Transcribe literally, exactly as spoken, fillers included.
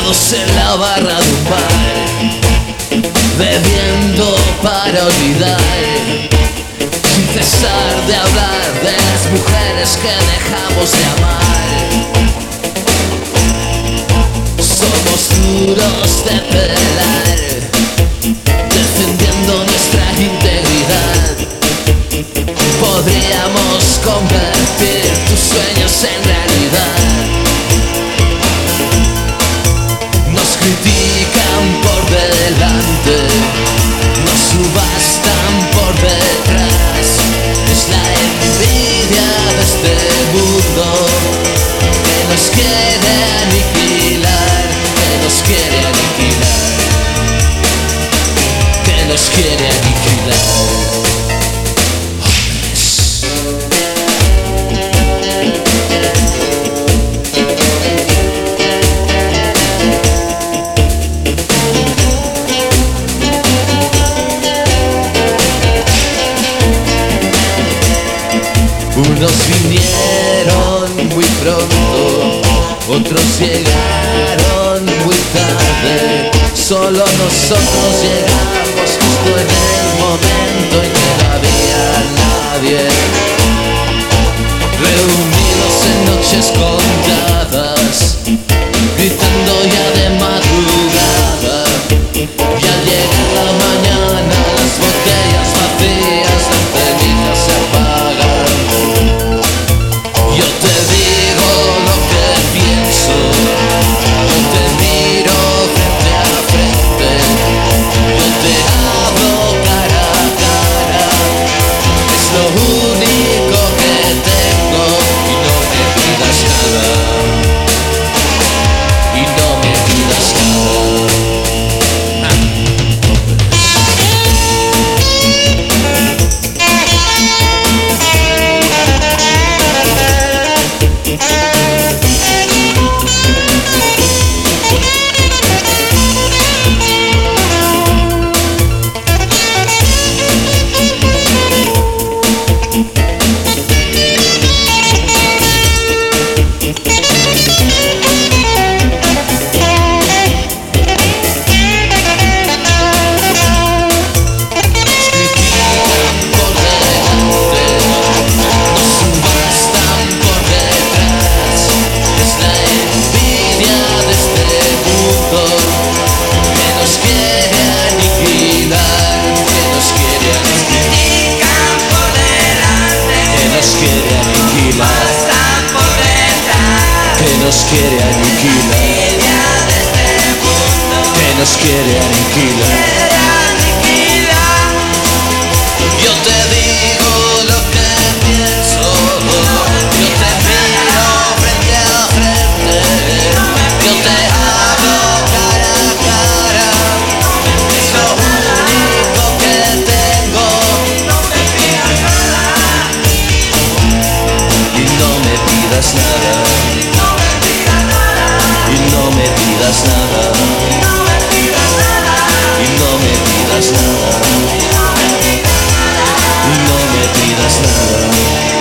sentados en la barra de un bar, bebiendo para olvidar, sin cesar de hablar de las mujeres que dejamos de amar. Somos duros de pelar, defendiendo nuestra integridad. Podríamos convertir tus sueños en realidad. Nos critican por delante, nos subastan por detrás. Es la envidia de este mundo que nos quiere aniquilar, que nos quiere aniquilar, que nos quiere aniquilar. Unos vinieron muy pronto, otros llegaron muy tarde. Solo nosotros llegamos justo en el momento en que no había nadie. Reunidos en noches contadas, gritando ya de madrugada. Y al llegar la mañana las botellas vacías, las cenizas se apagan. Yo te digo lo que pienso, yo te miro frente a frente, yo te hablo cara a cara. Es lo único que tengo y no me pidas nada, y no me pidas nada. Nos quiere aniquilar, que nos quiere aniquilar. Yo te digo lo que pienso, yo te miro frente a frente, yo te hablo cara a cara. Es lo único que tengo, no me pidas nada, y no me pidas nada. Y no me pidas nada, y no me pidas nada, y no me pidas nada.